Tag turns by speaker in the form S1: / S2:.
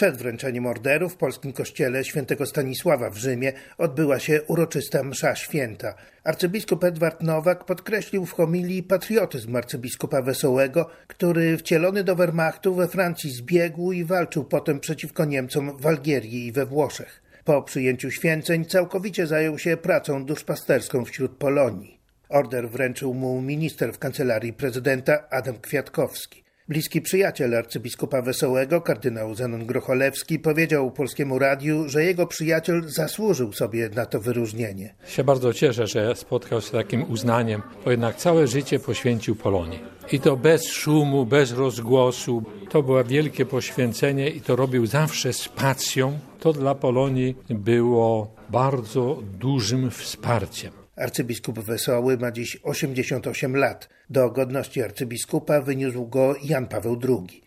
S1: Przed wręczeniem orderu w polskim kościele świętego Stanisława w Rzymie odbyła się uroczysta msza święta. Arcybiskup Edward Nowak podkreślił w homilii patriotyzm arcybiskupa Wesołego, który wcielony do Wehrmachtu we Francji zbiegł i walczył potem przeciwko Niemcom w Algierii i we Włoszech. Po przyjęciu święceń całkowicie zajął się pracą duszpasterską wśród Polonii. Order wręczył mu minister w kancelarii prezydenta Adam Kwiatkowski. Bliski przyjaciel arcybiskupa Wesołego, kardynał Zenon Grocholewski, powiedział Polskiemu Radiu, że jego przyjaciel zasłużył sobie na to wyróżnienie.
S2: Się bardzo cieszę, że spotkał się z takim uznaniem, bo jednak całe życie poświęcił Polonii. I to bez szumu, bez rozgłosu. To było wielkie poświęcenie i to robił zawsze z pasją. To dla Polonii było bardzo dużym wsparciem.
S1: Arcybiskup Wesoły ma dziś 88 lat. Do godności arcybiskupa wyniósł go Jan Paweł II.